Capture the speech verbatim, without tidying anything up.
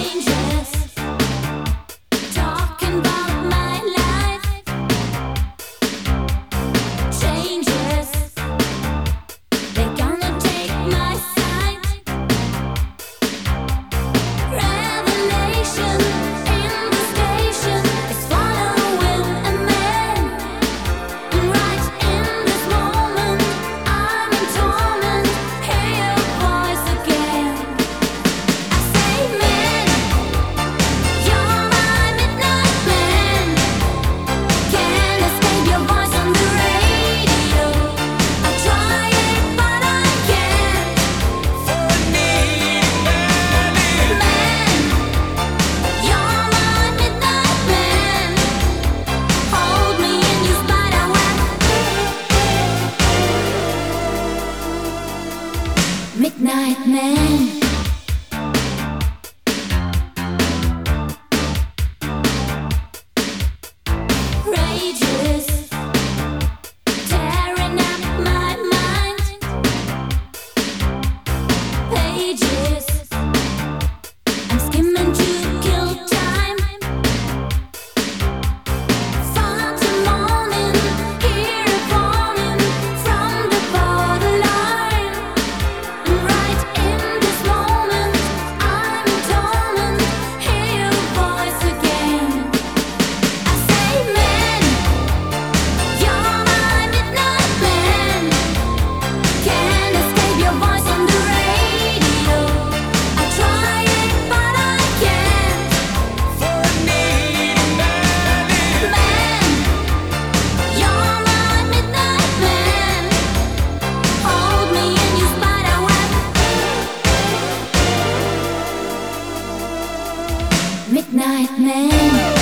Midnight Man. Rages, tearing up my mind. Pages, I'm skimming to kill time. Far to morning, hear a warning from the borderline. Right in this moment, I'm in torment. Hear your voice again. I say, man, you're my midnight man. Can't escape your voice on the radio. I try it, but I can't. For me, man, Man, you're my midnight man. Hold me in your spider web. Midnight Man.